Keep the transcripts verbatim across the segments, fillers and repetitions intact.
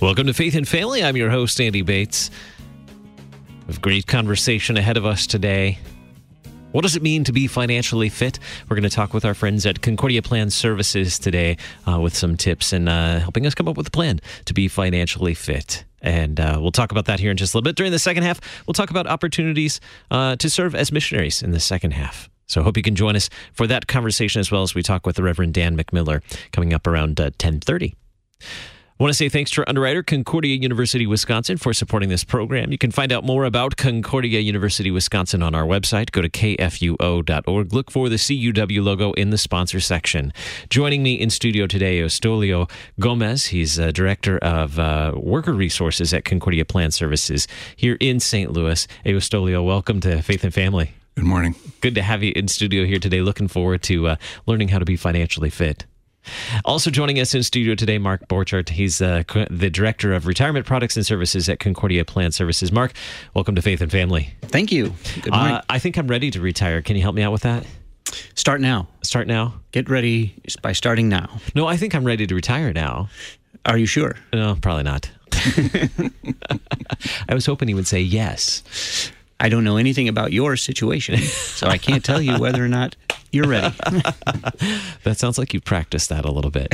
Welcome to Faith and Family. I'm your host, Andy Bates. We have a great conversation ahead of us today. What does it mean to be financially fit? We're going to talk with our friends at Concordia Plan Services today uh, with some tips and uh, helping us come up with a plan to be financially fit. And uh, we'll talk about that here in just a little bit. During the second half, we'll talk about opportunities uh, to serve as missionaries in the second half. So I hope you can join us for that conversation as well as we talk with the Reverend Dan McMiller coming up around uh, ten thirty. I want to say thanks to our underwriter, Concordia University, Wisconsin, for supporting this program. You can find out more about Concordia University, Wisconsin on our website. Go to k f u o dot org. Look for the C U W logo in the sponsor section. Joining me in studio today, Eustolio Gomez. He's uh, Director of uh, Worker Resources at Concordia Plan Services here in Saint Louis. Eustolio, welcome to Faith and Family. Good morning. Good to have you in studio here today. Looking forward to uh, learning how to be financially fit. Also joining us in studio today, Mark Borchardt. He's uh, the Director of Retirement Products and Services at Concordia Plan Services. Mark, welcome to Faith and Family. Thank you. Good morning. Uh, I think I'm ready to retire. Can you help me out with that? Start now. Start now? Get ready by starting now. No, I think I'm ready to retire now. Are you sure? No, probably not. I was hoping he would say yes. I don't know anything about your situation, so I can't tell you whether or not you're ready. That sounds like you practiced that a little bit.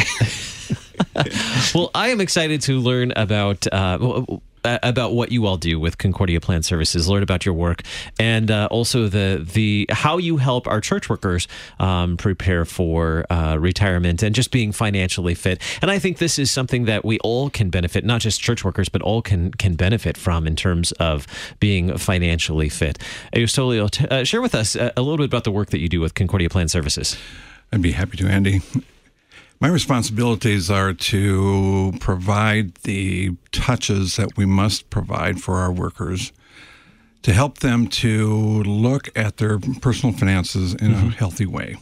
Well, I am excited to learn about uh, about what you all do with Concordia Plan Services, learn about your work, and uh, also the the how you help our church workers um, prepare for uh, retirement and just being financially fit. And I think this is something that we all can benefit, not just church workers, but all can can benefit from in terms of being financially fit. Eustolio, t- uh, share with us a, a little bit about the work that you do with Concordia Plan Services. I'd be happy to, Andy. My responsibilities are to provide the touches that we must provide for our workers to help them to look at their personal finances in mm-hmm. a healthy way.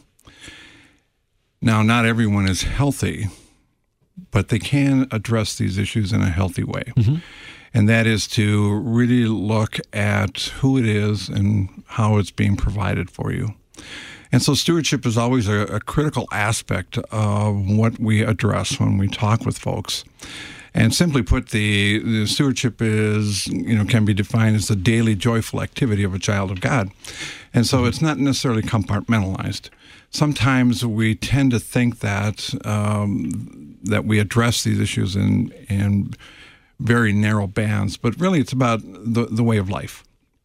Now, not everyone is healthy, but they can address these issues in a healthy way. Mm-hmm. And that is to really look at who it is and how it's being provided for you. And so stewardship is always a, a critical aspect of what we address when we talk with folks. And simply put, the, the stewardship is, you know, can be defined as the daily joyful activity of a child of God. And so it's not necessarily compartmentalized. Sometimes we tend to think that um, that we address these issues in in very narrow bands, but really it's about the, the way of life.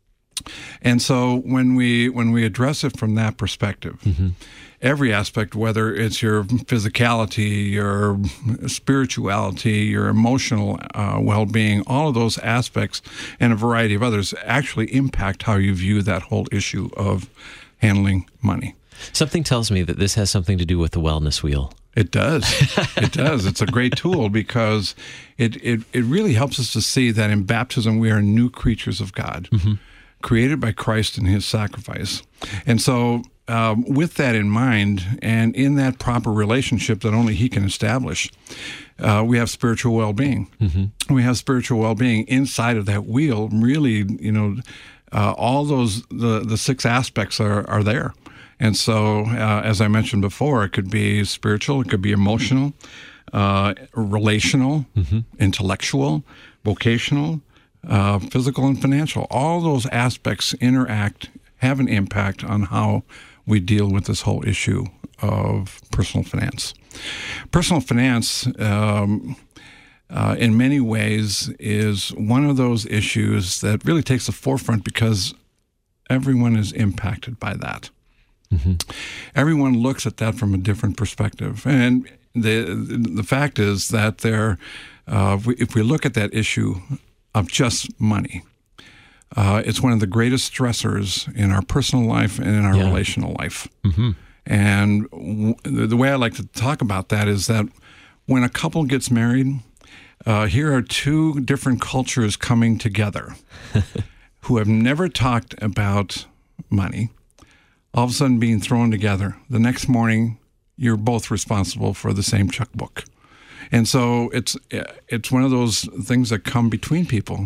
And so when we when we address it from that perspective, mm-hmm. every aspect, whether it's your physicality, your spirituality, your emotional uh, well-being, all of those aspects and a variety of others actually impact how you view that whole issue of handling money. Something tells me that this has something to do with the wellness wheel. It does. It does. It's a great tool because it, it, it really helps us to see that in baptism we are new creatures of God. Mm-hmm. Created by Christ in his sacrifice. And so um, with that in mind, and in that proper relationship that only he can establish, uh, we have spiritual well-being. Mm-hmm. We have spiritual well-being inside of that wheel. Really, you know, uh, all those, the, the six aspects are, are there. And so, uh, as I mentioned before, it could be spiritual, it could be emotional, uh, relational, mm-hmm. intellectual, vocational, Uh, physical and financial. All those aspects interact, have an impact on how we deal with this whole issue of personal finance. Personal finance, um, uh, in many ways, is one of those issues that really takes the forefront because everyone is impacted by that. Mm-hmm. Everyone looks at that from a different perspective. And the the fact is that there, uh, if, we, if we look at that issue of just money, uh, it's one of the greatest stressors in our personal life and in our yeah. relational life. Mm-hmm. And w- the way I like to talk about that is that when a couple gets married, uh, here are two different cultures coming together who have never talked about money, all of a sudden being thrown together. The next morning, you're both responsible for the same checkbook. And so it's it's one of those things that come between people,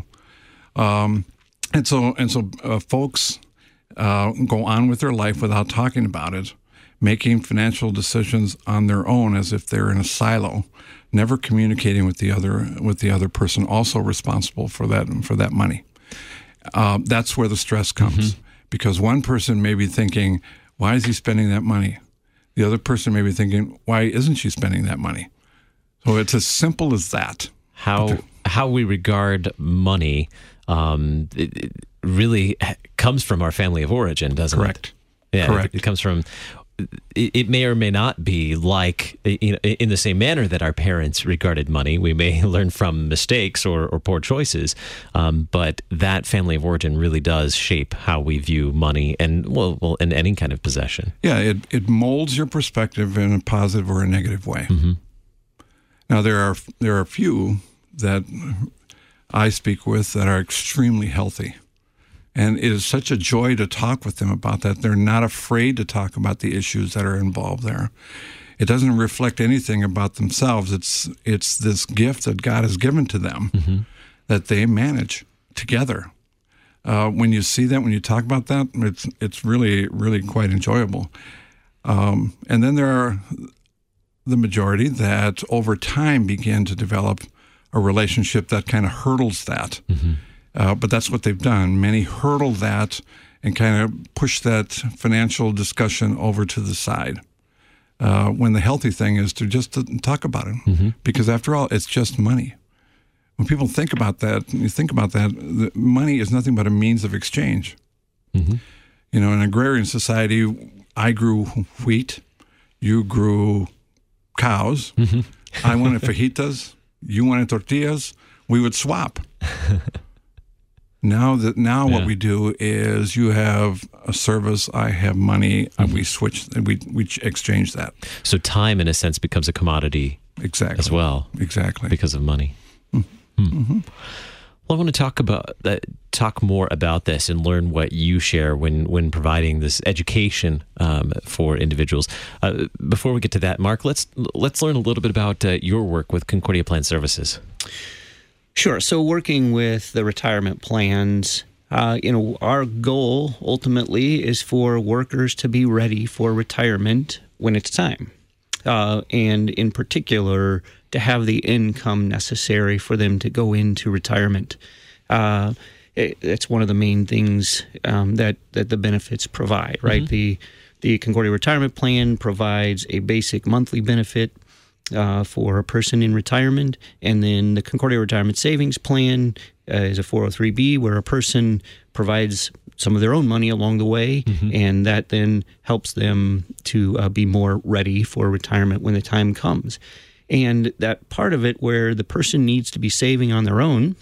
um, and so and so uh, folks uh, go on with their life without talking about it. making financial decisions on their own as if they're in a silo, never communicating with the other with the other person also responsible for that for that money. Uh, that's where the stress comes, mm-hmm. because one person may be thinking, why is he spending that money? The other person may be thinking, why isn't she spending that money? So it's as simple as that. How how we regard money um, it, it really comes from our family of origin, doesn't Correct. it? Yeah, Correct. It, it comes from. It, it may or may not be like, you know, in the same manner that our parents regarded money. We may learn from mistakes or, or poor choices, um, but that family of origin really does shape how we view money and well, well, in any kind of possession. Yeah, it it molds your perspective in a positive or a negative way. Mm-hmm. Now there are there are a few that I speak with that are extremely healthy. And it is such a joy to talk with them about that. They're not afraid to talk about the issues that are involved there. It doesn't reflect anything about themselves. It's it's this gift that God has given to them mm-hmm. that they manage together. Uh, when you see that, when you talk about that, it's it's really, really quite enjoyable. Um, and then there are the majority that over time begin to develop a relationship that kind of hurdles that. Mm-hmm. Uh, but that's what they've done. Many hurdle that and kind of push that financial discussion over to the side. Uh, when the healthy thing is to just to talk about it, mm-hmm. because after all, it's just money. When people think about that, you think about that, the money is nothing but a means of exchange. Mm-hmm. You know, in an agrarian society, I grew wheat, you grew cows. Mm-hmm. I wanted fajitas, you wanted tortillas. We would swap. Now that now yeah. what we do is you have a service, I have money, mm-hmm. and we switch, we we exchange that. So time, in a sense, becomes a commodity, exactly, as well, exactly, because of money. Mm-hmm. Mm-hmm. Well, I want to talk about uh, talk more about this and learn what you share when when providing this education um, for individuals. Uh, before we get to that, Mark, let's let's learn a little bit about uh, your work with Concordia Plan Services. Sure. So working with the retirement plans, uh, you know, our goal ultimately is for workers to be ready for retirement when it's time. Uh, and in particular, to have the income necessary for them to go into retirement. Uh, it, it's one of the main things um, that, that the benefits provide, right? Mm-hmm. The, the Concordia Retirement Plan provides a basic monthly benefit Uh, for a person in retirement, and then the Concordia Retirement Savings Plan uh, is a four oh three B where a person provides some of their own money along the way, mm-hmm. and that then helps them to uh, be more ready for retirement when the time comes. And that part of it where the person needs to be saving on their own,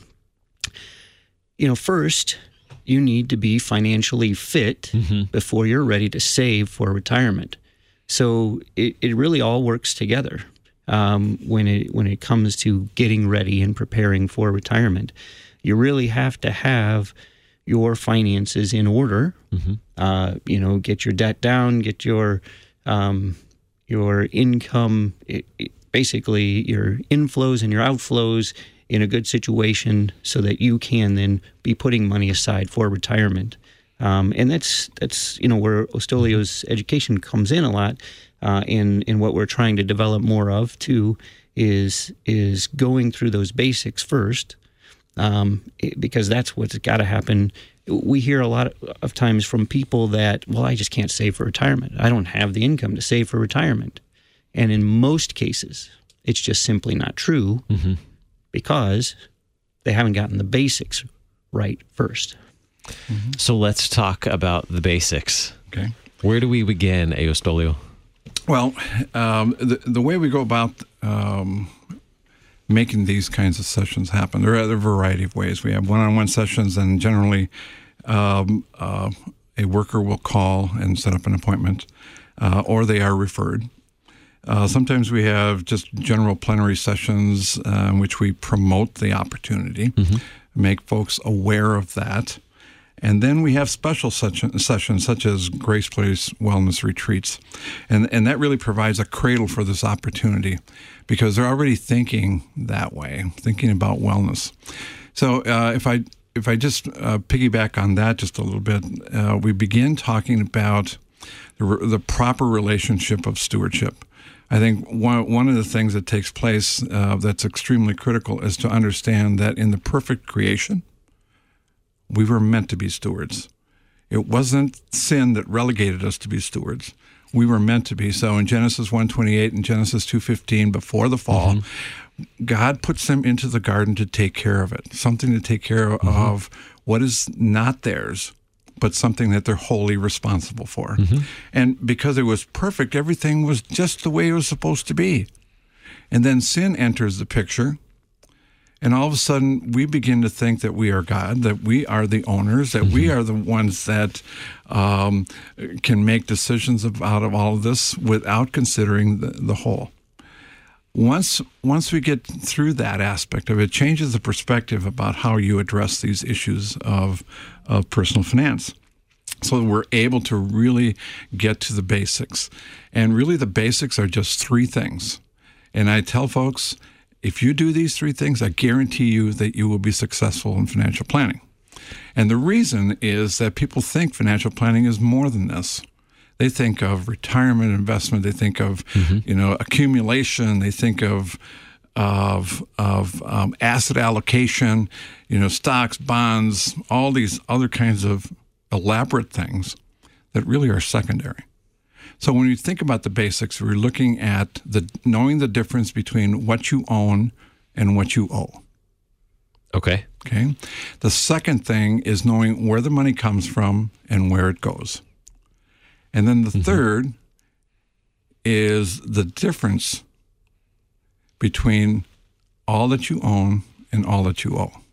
you know, first you need to be financially fit mm-hmm. before you're ready to save for retirement. So it, it really all works together. Um, when it when it comes to getting ready and preparing for retirement, you really have to have your finances in order. Mm-hmm. Uh, you know, get your debt down, get your um, your income, it, it, basically your inflows and your outflows in a good situation, so that you can then be putting money aside for retirement. Um, and that's that's you know where Ostolio's education comes in a lot. Uh, and, and what we're trying to develop more of, too, is is going through those basics first, um, it, because that's what's got to happen. We hear a lot of times from people that, well, I just can't save for retirement. I don't have the income to save for retirement. And in most cases, it's just simply not true mm-hmm. because they haven't gotten the basics right first. Mm-hmm. So let's talk about the basics. Okay. Where do we begin, A. Ostolio? Well, um, the, the way we go about um, making these kinds of sessions happen, there are a variety of ways. We have one-on-one sessions, and generally um, uh, a worker will call and set up an appointment, uh, or they are referred. Uh, sometimes we have just general plenary sessions uh, in which we promote the opportunity, mm-hmm. make folks aware of that. And then we have special sessions such as Grace Place Wellness Retreats. And, and that really provides a cradle for this opportunity because they're already thinking that way, thinking about wellness. So uh, if I if I just uh, piggyback on that just a little bit, uh, we begin talking about the, the proper relationship of stewardship. I think one one of the things that takes place uh, that's extremely critical is to understand that in the perfect creation, we were meant to be stewards. It wasn't sin that relegated us to be stewards. We were meant to be. So in Genesis one twenty-eight and Genesis two fifteen, before the fall, mm-hmm. God puts them into the garden to take care of it, something to take care mm-hmm. of what is not theirs, but something that they're wholly responsible for. Mm-hmm. And because it was perfect, everything was just the way it was supposed to be. And then sin enters the picture, and all of a sudden we begin to think that we are God, that we are the owners, that mm-hmm. we are the ones that um, can make decisions about of all of this without considering the, the whole. Once once we get through that aspect of it, it changes the perspective about how you address these issues of, of personal finance. So we're able to really get to the basics. And really the basics are just three things. And I tell folks, if you do these three things, I guarantee you that you will be successful in financial planning. And the reason is that people think financial planning is more than this. They think of retirement investment. They think of, mm-hmm. you know, accumulation. They think of of of um, asset allocation, you know, stocks, bonds, all these other kinds of elaborate things that really are secondary. So when you think about the basics, we're looking at the knowing the difference between what you own and what you owe. Okay. Okay. The second thing is knowing where the money comes from and where it goes. And then the mm-hmm. third is the difference between all that you own and all that you owe.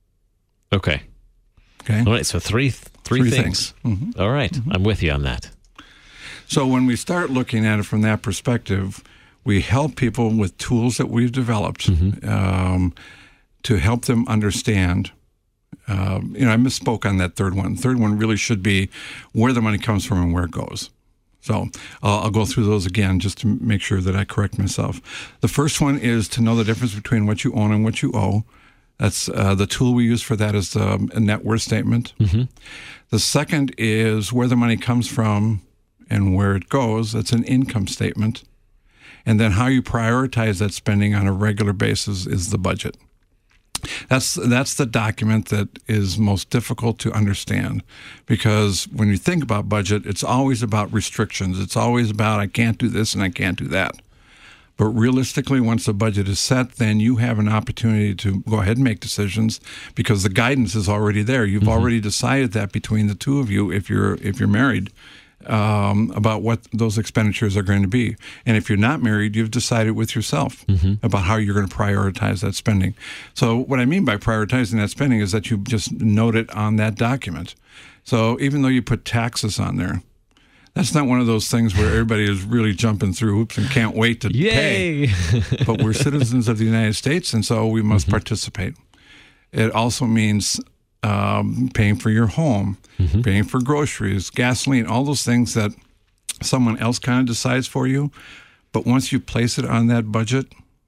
Okay. Okay. All right. So three, three, three things. things. Mm-hmm. All right. Mm-hmm. I'm with you on that. So when we start looking at it from that perspective, we help people with tools that we've developed mm-hmm. um, to help them understand. Uh, you know, I misspoke on that third one. Third one really should be where the money comes from and where it goes. So uh, I'll go through those again just to make sure that I correct myself. The first one is to know the difference between what you own and what you owe. That's uh, the tool we use for that is um, a net worth statement. Mm-hmm. The second is where the money comes from and where it goes. That's an income statement. And then how you prioritize that spending on a regular basis is the budget. That's that's the document that is most difficult to understand, because when you think about budget, it's always about restrictions. It's always about I can't do this and I can't do that. But realistically, once the budget is set, then you have an opportunity to go ahead and make decisions because the guidance is already there. You've mm-hmm. already decided that between the two of you, if you're if you're married, um, about what those expenditures are going to be. And if you're not married, you've decided with yourself mm-hmm. about how you're going to prioritize that spending. So what I mean by prioritizing that spending is that you just note it on that document. So even though you put taxes on there, that's not one of those things where everybody is really jumping through hoops and can't wait to Yay! pay. But we're citizens of the United States, and so we must mm-hmm. participate. It also means um, paying for your home, mm-hmm. paying for groceries, gasoline, all those things that someone else kind of decides for you. But once you place it on that budget,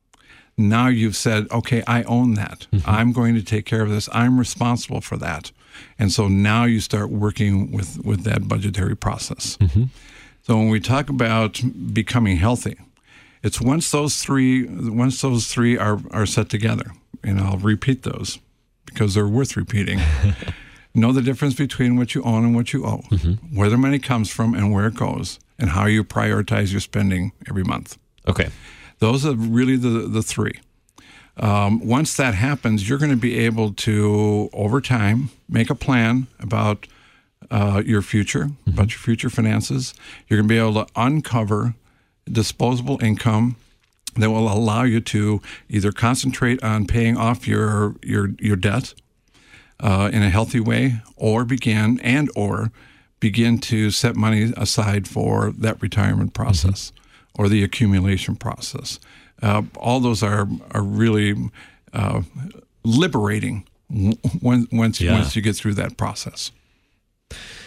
now you've said, okay, I own that. Mm-hmm. I'm going to take care of this. I'm responsible for that. And so now you start working with, with that budgetary process. Mm-hmm. So when we talk about becoming healthy, it's once those three once those three are, are set together, and I'll repeat those because they're worth repeating. Know the difference between what you own and what you owe, mm-hmm. where the money comes from and where it goes, and how you prioritize your spending every month. Okay. Those are really the, the three. Um, once that happens, you're going to be able to, over time, make a plan about uh, your future, mm-hmm. about your future finances. You're going to be able to uncover disposable income that will allow you to either concentrate on paying off your your your debt uh, in a healthy way, or begin and or begin to set money aside for that retirement process mm-hmm. or the accumulation process. Uh, all those are are really uh, liberating when, once yeah. once you get through that process.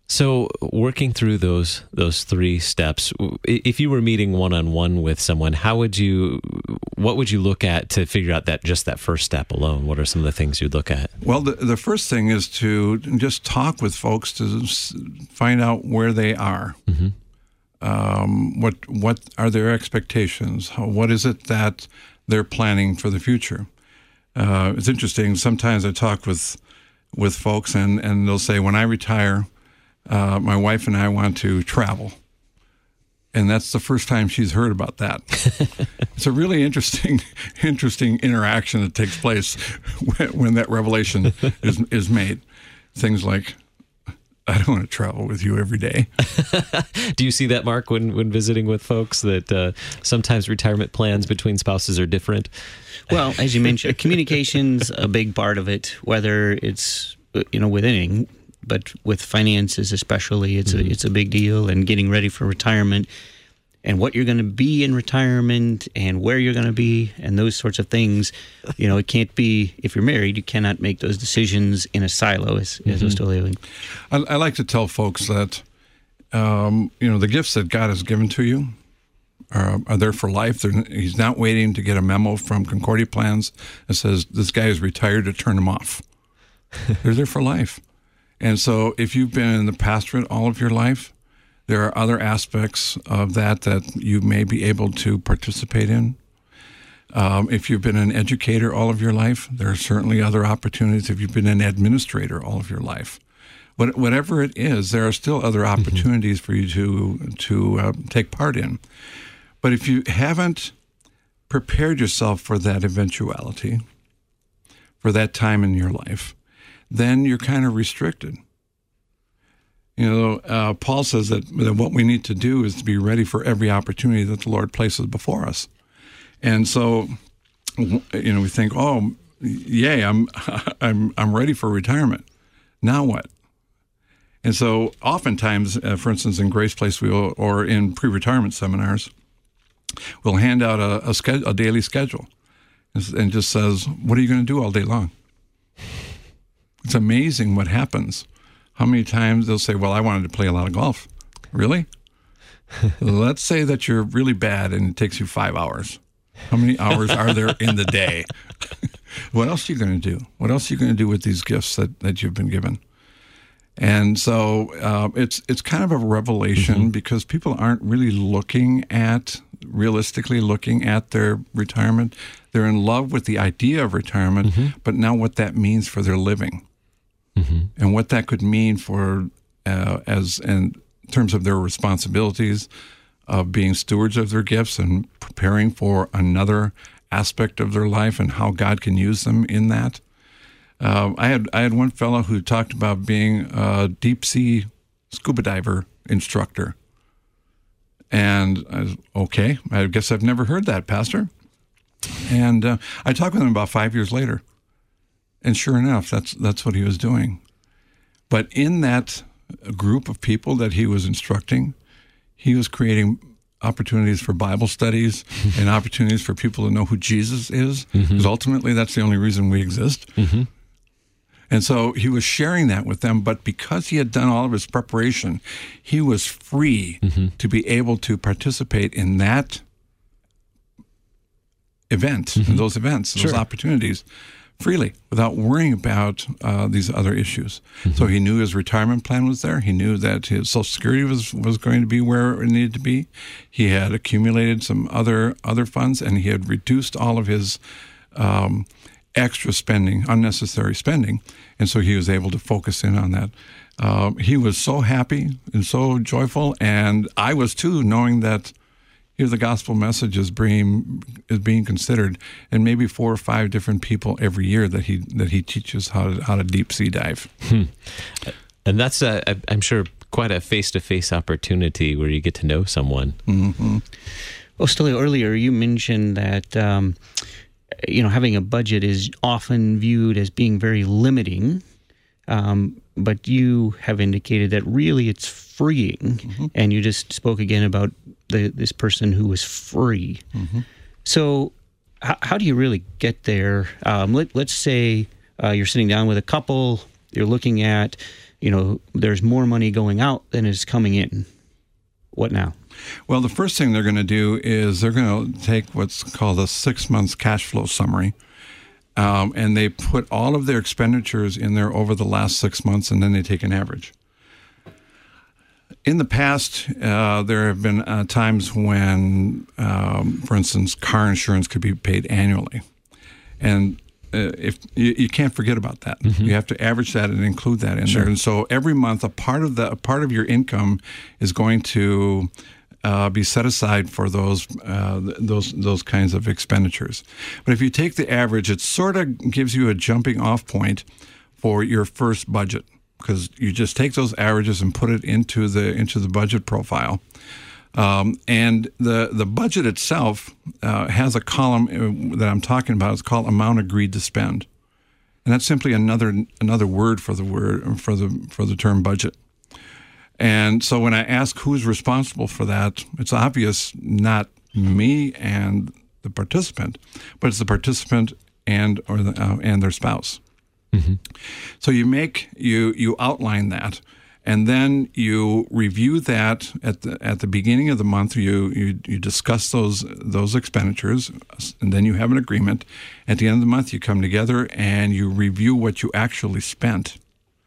So working through those those three steps, if you were meeting one-on-one with someone, how would you, what would you look at to figure out that just that first step alone? What are some of the things you'd look at? Well, the, the first thing is to just talk with folks to find out where they are. Mm-hmm. Um, what what are their expectations? How, what is it that they're planning for the future? Uh, it's interesting. Sometimes I talk with with folks, and, and they'll say, when I retire, Uh, my wife and I want to travel. And that's the first time she's heard about that. It's a really interesting interesting interaction that takes place when, when that revelation is is made. Things like, I don't want to travel with you every day. Do you see that, Mark, when, when visiting with folks, that uh, sometimes retirement plans between spouses are different? Well, as you mentioned, communication's a big part of it, whether it's, you know, with anything. But with finances especially, it's mm-hmm. a it's a big deal, and getting ready for retirement and what you're going to be in retirement and where you're going to be and those sorts of things. You know, it can't be, if you're married, you cannot make those decisions in a silo, as, mm-hmm. as we're still living. I, I like to tell folks that, um, you know, the gifts that God has given to you are, are there for life. They're, he's not waiting to get a memo from Concordia Plans that says this guy is retired to turn them off. They're there for life. And so if you've been in the pastorate all of your life, there are other aspects of that that you may be able to participate in. Um, if you've been an educator all of your life, there are certainly other opportunities. If you've been an administrator all of your life, what, whatever it is, there are still other opportunities mm-hmm. for you to, to uh, take part in. But if you haven't prepared yourself for that eventuality, for that time in your life, then you're kind of restricted. You know, uh, Paul says that, that what we need to do is to be ready for every opportunity that the Lord places before us. And so, you know, we think, oh, yay, I'm I'm I'm ready for retirement. Now what? And so, oftentimes, uh, for instance, in Grace Place, we will, or in pre-retirement seminars, we'll hand out a a, schedule, a daily schedule, and just says, "What are you going to do all day long?" It's amazing what happens. How many times they'll say, well, I wanted to play a lot of golf. Really? Let's say that you're really bad and it takes you five hours. How many hours are there in the day? What else are you going to do? What else are you going to do with these gifts that, that you've been given? And so uh, it's it's kind of a revelation mm-hmm. because people aren't really looking at, realistically looking at their retirement. They're in love with the idea of retirement, mm-hmm. but now what that means for their living. Mm-hmm. And what that could mean for, uh, as in terms of their responsibilities of being stewards of their gifts and preparing for another aspect of their life and how God can use them in that. Uh, I had I had one fellow who talked about being a deep sea scuba diver instructor, and I was, okay, I guess I've never heard that, Pastor. And uh, I talked with him about five years later. And sure enough, that's that's what he was doing. But in that group of people that he was instructing, he was creating opportunities for Bible studies and opportunities for people to know who Jesus is, because mm-hmm. ultimately that's the only reason we exist. Mm-hmm. And so he was sharing that with them, but because he had done all of his preparation, he was free mm-hmm. to be able to participate in that event, mm-hmm. in those events, those sure. opportunities, freely, without worrying about uh, these other issues. Mm-hmm. So he knew his retirement plan was there. He knew that his Social Security was, was going to be where it needed to be. He had accumulated some other other funds, and he had reduced all of his um, extra spending, unnecessary spending, and so he was able to focus in on that. Uh, he was so happy and so joyful, and I was too, knowing that here the gospel message is being is being considered, and maybe four or five different people every year that he that he teaches how to how to deep sea dive. Hmm. And that's a, I'm sure quite a face to face opportunity where you get to know someone. Mm-hmm. Well, Stilio, earlier you mentioned that um, you know having a budget is often viewed as being very limiting. Um, but you have indicated that really it's freeing, mm-hmm. and you just spoke again about the, this person who was free. Mm-hmm. So h- how do you really get there? Um, let, let's say uh, you're sitting down with a couple, you're looking at you know, there's more money going out than is coming in. What now? Well, the first thing they're going to do is they're going to take what's called a six months cash flow summary, um, and they put all of their expenditures in there over the last six months, and then they take an average. In the past, uh, there have been uh, times when, um, for instance, car insurance could be paid annually, and uh, if you, you can't forget about that, mm-hmm. you have to average that and include that in sure. there. And so every month, a part of the a part of your income is going to uh, be set aside for those uh, those those kinds of expenditures. But if you take the average, it sort of gives you a jumping off point for your first budget, because you just take those averages and put it into the into the budget profile. Um, and the the budget itself uh, has a column that I'm talking about. It's called amount agreed to spend, and that's simply another another word for the word for the for the term budget. And so when I ask who's responsible for that, it's obvious not me and the participant, but it's the participant and or the, uh, and their spouse. Mm-hmm. So you make you you outline that, and then you review that at the at the beginning of the month. You you you discuss those those expenditures, and then you have an agreement. At the end of the month, you come together and you review what you actually spent.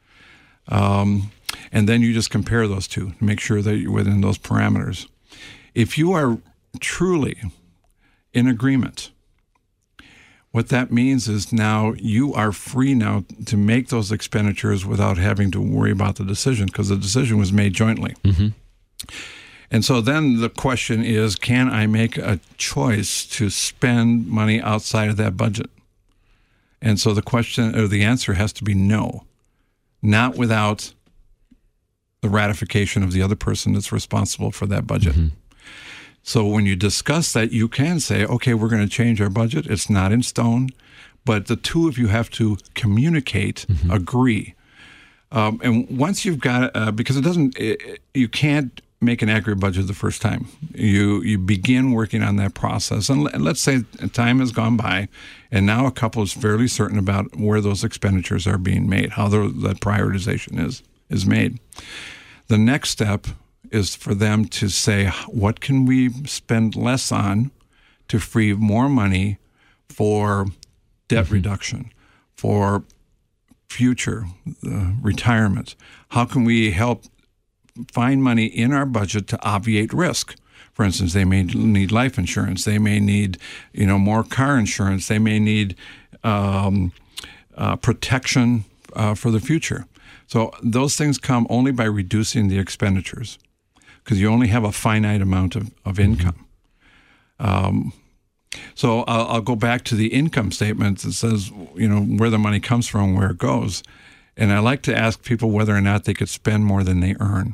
Um, and then you just compare those two to make sure that you're within those parameters. If you are truly in agreement, what that means is now you are free now to make those expenditures without having to worry about the decision, because the decision was made jointly. Mm-hmm. And so then the question is, can I make a choice to spend money outside of that budget? And so the question or the answer has to be no, not without the ratification of the other person that's responsible for that budget. Mm-hmm. So when you discuss that, you can say, okay, we're going to change our budget. It's not in stone, but the two of you have to communicate, mm-hmm. agree. Um, and once you've got, uh, because it doesn't, it, you can't make an accurate budget the first time. You you begin working on that process. And, and let's say time has gone by, and now a couple is fairly certain about where those expenditures are being made, how the, that prioritization is is made. The next step is for them to say, what can we spend less on to free more money for debt mm-hmm. reduction, for future uh, retirement? How can we help find money in our budget to obviate risk? For instance, they may need life insurance. They may need, you know, more car insurance. They may need um, uh, protection uh, for the future. So those things come only by reducing the expenditures, because you only have a finite amount of, of income. Um, so I'll, I'll go back to the income statement that says, you know, where the money comes from, where it goes. And I like to ask people whether or not they could spend more than they earn.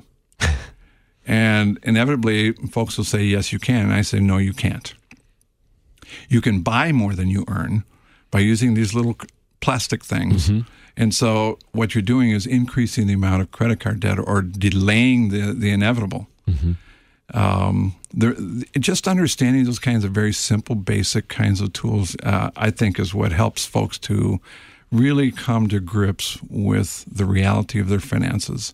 And inevitably, folks will say, yes, you can. And I say, no, you can't. You can buy more than you earn by using these little plastic things. Mm-hmm. And so what you're doing is increasing the amount of credit card debt or delaying the, the inevitable. Mm-hmm. Um, there, just understanding those kinds of very simple, basic kinds of tools, uh, I think, is what helps folks to really come to grips with the reality of their finances.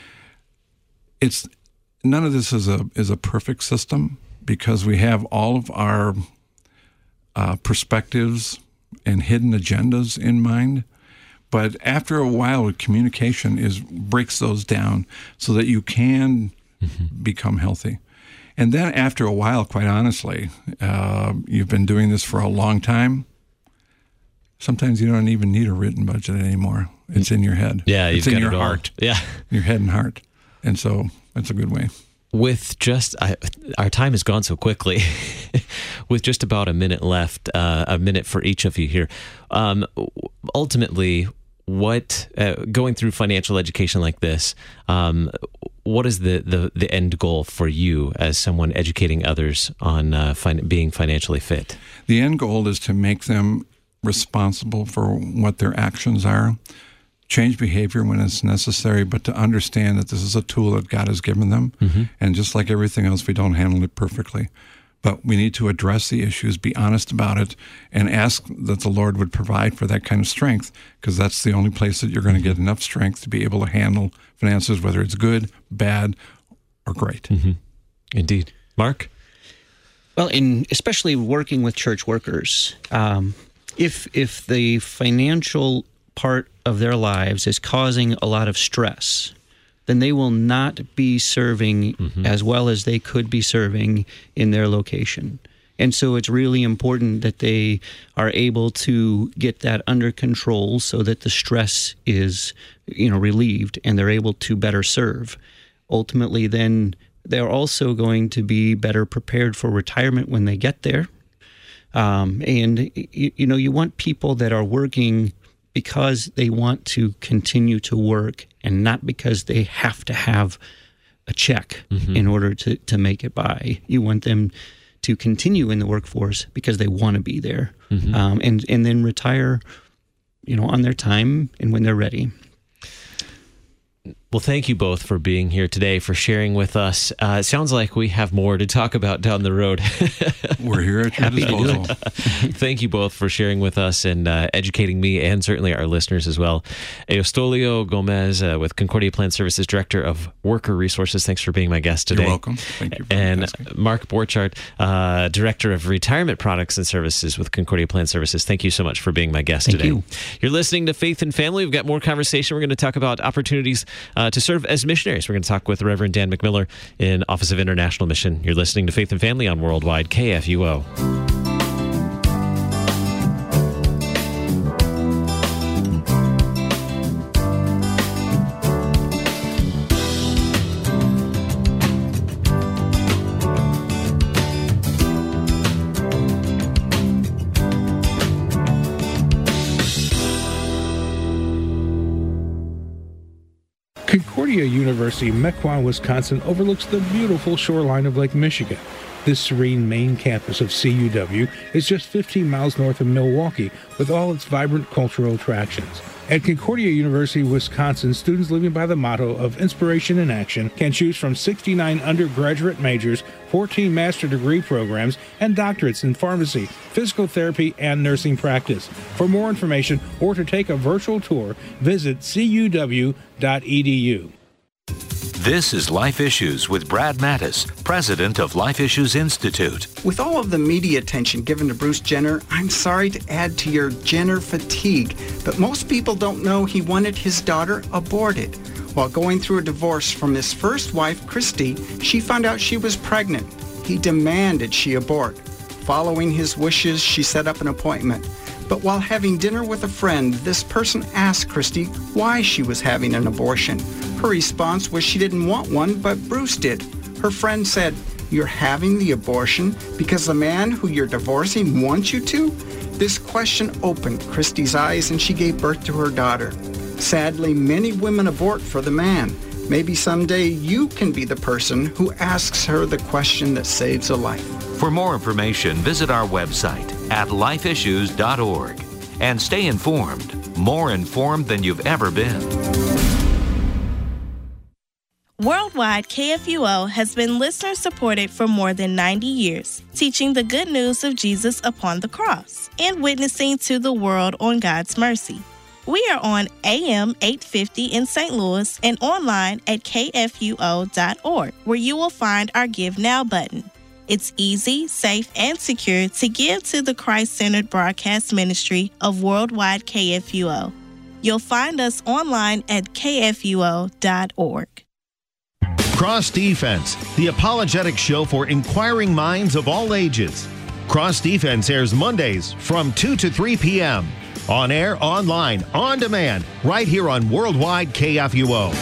It's none of this is a is a perfect system, because we have all of our uh, perspectives and hidden agendas in mind. But after a while, communication is breaks those down so that you can mm-hmm. become healthy. And then after a while, quite honestly, uh, you've been doing this for a long time. Sometimes you don't even need a written budget anymore. It's in your head. Yeah, it's you've in got your it heart. All. Yeah, your head and heart. And so that's a good way. With just, I, our time has gone so quickly. With just about a minute left, uh, a minute for each of you here. Um, ultimately, what uh, going through financial education like this, um, what is the, the, the end goal for you as someone educating others on uh, fin- being financially fit? The end goal is to make them responsible for what their actions are, change behavior when it's necessary, but to understand that this is a tool that God has given them. Mm-hmm. And just like everything else, we don't handle it perfectly. But we need to address the issues, be honest about it, and ask that the Lord would provide for that kind of strength, because that's the only place that you're going to get enough strength to be able to handle finances, whether it's good, bad, or great. Mm-hmm. Indeed. Mark? Well, in especially working with church workers, um, if if the financial part of their lives is causing a lot of stress, then they will not be serving mm-hmm. as well as they could be serving in their location. And so it's really important that they are able to get that under control so that the stress is, you know, relieved and they're able to better serve. Ultimately, then they're also going to be better prepared for retirement when they get there. Um, and, you, you know, you want people that are working because they want to continue to work and not because they have to have a check mm-hmm. in order to, to make it by. You want them to continue in the workforce because they want to be there, mm-hmm. um, and, and then retire, you know, on their time and when they're ready. Well, thank you both for being here today, for sharing with us. Uh, it sounds like we have more to talk about down the road. We're here at your disposal. Thank you both for sharing with us and uh, educating me and certainly our listeners as well. Eustolio Gomez uh, with Concordia Plan Services, Director of Worker Resources. Thanks for being my guest today. You're welcome. Thank you. For and asking. Mark Borchardt, uh, Director of Retirement Products and Services with Concordia Plan Services. Thank you so much for being my guest Thank today. You. You're listening to Faith and Family. We've got more conversation. We're going to talk about opportunities uh, to serve as missionaries. We're going to talk with Reverend Dan McMiller in Office of International Mission. You're listening to Faith and Family on Worldwide K F U O. Concordia University, Mequon, Wisconsin overlooks the beautiful shoreline of Lake Michigan. This serene main campus of C U W is just fifteen miles north of Milwaukee, with all its vibrant cultural attractions. At Concordia University, Wisconsin, students living by the motto of inspiration in action can choose from sixty-nine undergraduate majors, fourteen master degree programs, and doctorates in pharmacy, physical therapy, and nursing practice. For more information or to take a virtual tour, visit c u w dot e d u. This is Life Issues with Brad Mattis, president of Life Issues Institute. With all of the media attention given to Bruce Jenner, I'm sorry to add to your Jenner fatigue, but most people don't know he wanted his daughter aborted. While going through a divorce from his first wife, Christy, she found out she was pregnant. He demanded she abort. Following his wishes, she set up an appointment. But while having dinner with a friend, this person asked Christy why she was having an abortion. Her response was she didn't want one, but Bruce did. Her friend said, "You're having the abortion because the man who you're divorcing wants you to?" This question opened Christy's eyes and she gave birth to her daughter. Sadly, many women abort for the man. Maybe someday you can be the person who asks her the question that saves a life. For more information, visit our website at life issues dot org and stay informed, more informed than you've ever been. Worldwide K F U O has been listener-supported for more than ninety years, teaching the good news of Jesus upon the cross and witnessing to the world on God's mercy. We are on A M eight fifty in Saint Louis and online at k f u o dot org, where you will find our Give Now button. It's easy, safe, and secure to give to the Christ-centered broadcast ministry of Worldwide K F U O. You'll find us online at k f u o dot org. Cross Defense, the apologetic show for inquiring minds of all ages. Cross Defense airs Mondays from two to three p.m. On air, online, on demand, right here on Worldwide K F U O.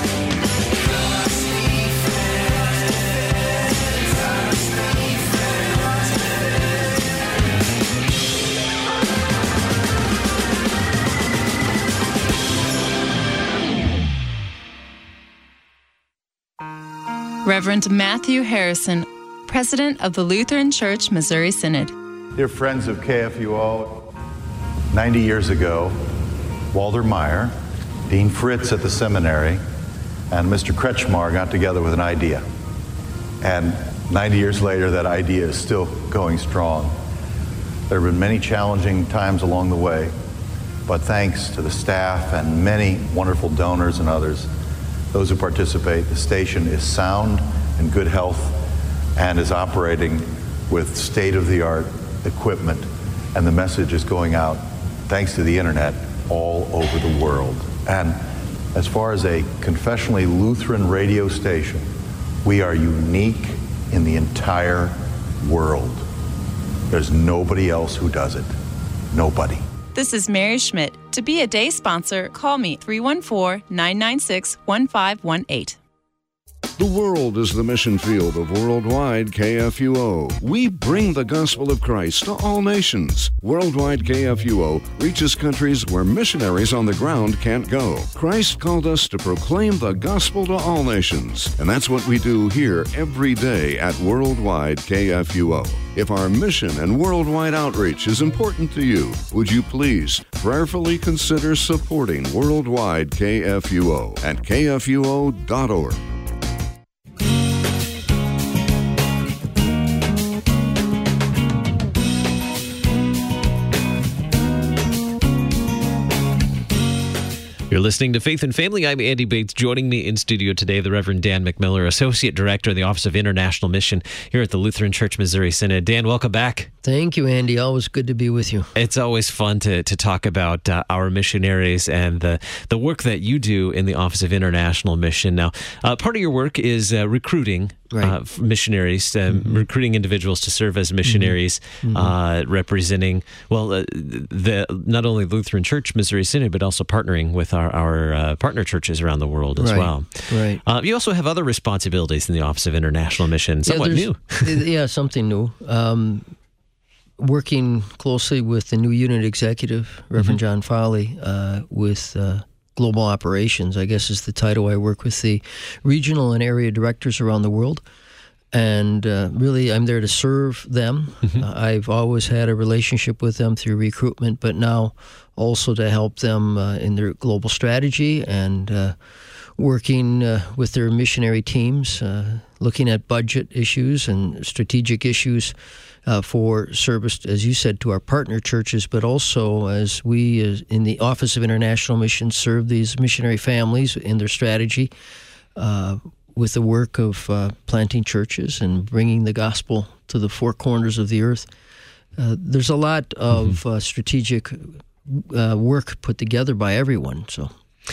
Reverend Matthew Harrison, President of the Lutheran Church Missouri Synod. Dear friends of K F U O, ninety years ago, Walter Meyer, Dean Fritz at the seminary, and Mister Kretschmar got together with an idea. And ninety years later, that idea is still going strong. There have been many challenging times along the way, but thanks to the staff and many wonderful donors and others, those who participate, the station is sound and good health and is operating with state-of-the-art equipment, and the message is going out, thanks to the internet, all over the world. And as far as a confessionally Lutheran radio station, we are unique in the entire world. There's nobody else who does it. Nobody. This is Mary Schmidt. To be a day sponsor, call me three one four, nine nine six, one five one eight. The world is the mission field of Worldwide K F U O. We bring the gospel of Christ to all nations. Worldwide K F U O reaches countries where missionaries on the ground can't go. Christ called us to proclaim the gospel to all nations, and that's what we do here every day at Worldwide K F U O. If our mission and worldwide outreach is important to you, would you please prayerfully consider supporting Worldwide K F U O at K F U O dot org. You're listening to Faith and Family. I'm Andy Bates. Joining me in studio today, the Reverend Dan McMiller, Associate Director in the Office of International Mission here at the Lutheran Church Missouri Synod. Dan, welcome back. Thank you, Andy. Always good to be with you. It's always fun to to talk about uh, our missionaries and the, the work that you do in the Office of International Mission. Now, uh, part of your work is uh, recruiting Right. Uh, missionaries, um, mm-hmm. recruiting individuals to serve as missionaries, mm-hmm. uh, representing, well, uh, the not only Lutheran Church Missouri Synod, but also partnering with our, our uh, partner churches around the world as right. well. Right. Uh, you also have other responsibilities in the Office of International Mission, somewhat yeah, new. yeah, something new. Um, working closely with the new unit executive, Reverend mm-hmm. John Foley, uh, with uh, Global Operations, I guess is the title. I work with the regional and area directors around the world, and uh, really I'm there to serve them. Mm-hmm. Uh, I've always had a relationship with them through recruitment, but now also to help them uh, in their global strategy and uh, working uh, with their missionary teams, uh, looking at budget issues and strategic issues Uh, for service, as you said, to our partner churches, but also as we, uh, in the Office of International Mission, serve these missionary families in their strategy uh, with the work of uh, planting churches and bringing the gospel to the four corners of the earth. Uh, there's a lot of mm-hmm. uh, strategic uh, work put together by everyone. So,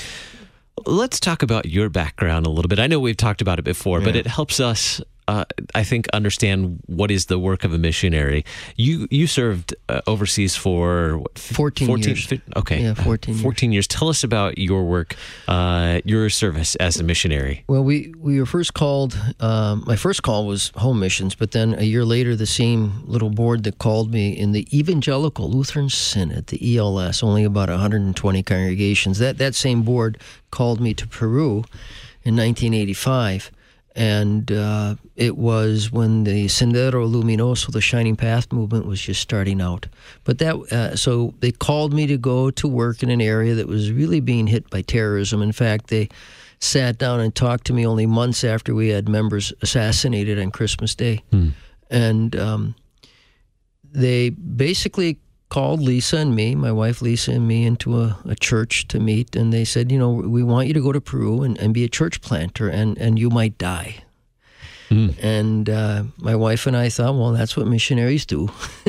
let's talk about your background a little bit. I know we've talked about it before, yeah. but it helps us Uh, I think, understand what is the work of a missionary. You you served uh, overseas for what, fourteen, fourteen years. fifteen, okay, yeah, fourteen. fourteen years. years. Tell us about your work, uh, your service as a missionary. Well, we we were first called. Um, my first call was home missions, but then a year later, the same little board that called me in the Evangelical Lutheran Synod, the E L S, only about one hundred twenty congregations. That that same board called me to Peru in nineteen eighty-five. And uh, it was when the Sendero Luminoso, the Shining Path movement, was just starting out. But that, uh, so they called me to go to work in an area that was really being hit by terrorism. In fact, they sat down and talked to me only months after we had members assassinated on Christmas Day. Hmm. And um, they basically called Lisa and me, my wife Lisa and me, into a, a church to meet, and they said, you know, we want you to go to Peru and, and be a church planter, and, and you might die. Mm. And uh, my wife and I thought, well, that's what missionaries do.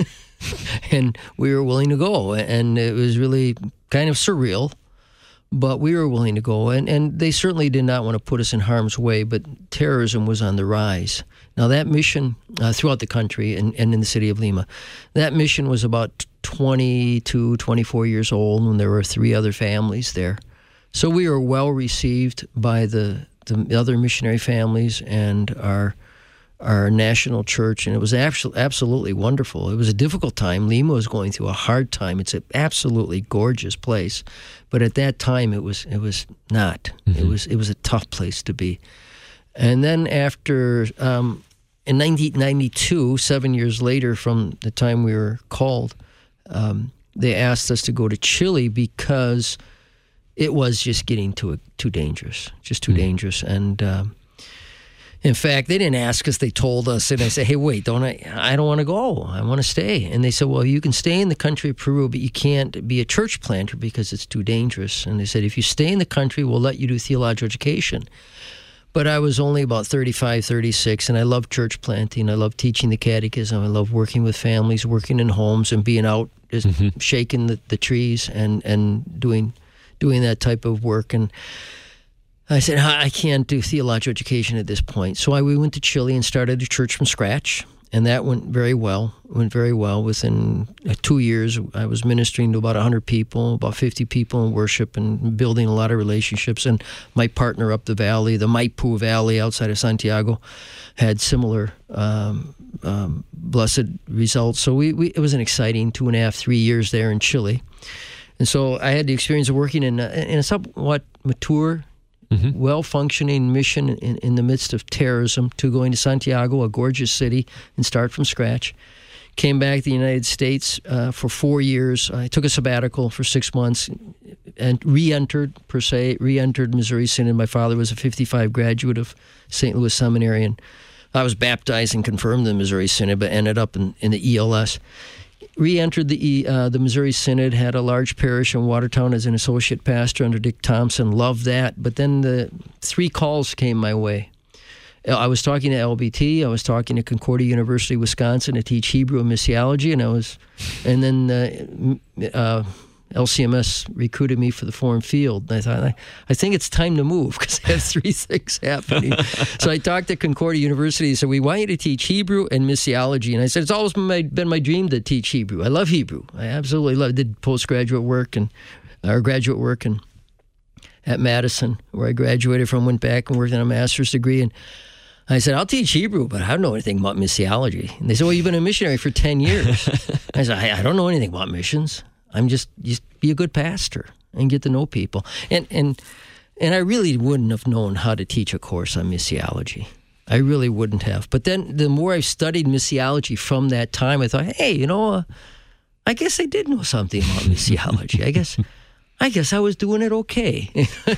And we were willing to go, and it was really kind of surreal, but we were willing to go, and, and they certainly did not want to put us in harm's way, but terrorism was on the rise. Now, that mission uh, throughout the country and, and in the city of Lima, that mission was about twenty-two, twenty-four years old when there were three other families there. So we were well received by the, the other missionary families and our our national church, and it was absolutely, absolutely wonderful. It was a difficult time. Lima was going through a hard time. It's an absolutely gorgeous place, but at that time it was it was not. Mm-hmm. It was it was a tough place to be. And then after um, in nineteen ninety-two, seven years later from the time we were called, um, they asked us to go to Chile because it was just getting too too dangerous, just too mm-hmm. dangerous. And um, In fact, they didn't ask us, they told us, and I said, hey, wait, don't I, I don't want to go, I want to stay. And they said, well, you can stay in the country of Peru, but you can't be a church planter because it's too dangerous. And they said, if you stay in the country, we'll let you do theological education. But I was only about thirty-five, thirty-six, and I loved church planting, I loved teaching the catechism, I loved working with families, working in homes, and being out, just mm-hmm. shaking the, the trees and, and doing doing that type of work. And I said, I can't do theological education at this point. So I, we went to Chile and started a church from scratch, and that went very well. Went very well. Within two years, I was ministering to about one hundred people, about fifty people in worship, and building a lot of relationships. And my partner up the valley, the Maipu Valley outside of Santiago, had similar um, um, blessed results. So we, we it was an exciting two and a half, three years there in Chile. And so I had the experience of working in a, in a somewhat mature, Mm-hmm. well-functioning mission in, in the midst of terrorism, to going to Santiago, a gorgeous city, and start from scratch. Came back to the United States uh, for four years. I took a sabbatical for six months and re-entered, per se, re-entered Missouri Synod. My father was a fifty-five graduate of Saint Louis Seminary, and I was baptized and confirmed in the Missouri Synod, but ended up in, in the E L S. Re-entered the uh, the Missouri Synod, had a large parish in Watertown as an associate pastor under Dick Thompson. Loved that. But then the three calls came my way. I was talking to L B T. I was talking to Concordia University, Wisconsin, to teach Hebrew and missiology, and I was, and then uh, uh, L C M S recruited me for the foreign field. And I thought, I, I think it's time to move because I have three things happening. So I talked to Concordia University and said, we want you to teach Hebrew and missiology. And I said, it's always been my, been my dream to teach Hebrew. I love Hebrew. I absolutely love it. Did postgraduate work and or graduate work and at Madison, where I graduated from, went back and worked on a master's degree. And I said, I'll teach Hebrew, but I don't know anything about missiology. And they said, well, you've been a missionary for ten years. I said, I, I don't know anything about missions. I'm just, just be a good pastor and get to know people. And and and I really wouldn't have known how to teach a course on missiology. I really wouldn't have. But then the more I studied missiology from that time, I thought, hey, you know, uh, I guess I did know something about missiology. I guess I guess I was doing it okay.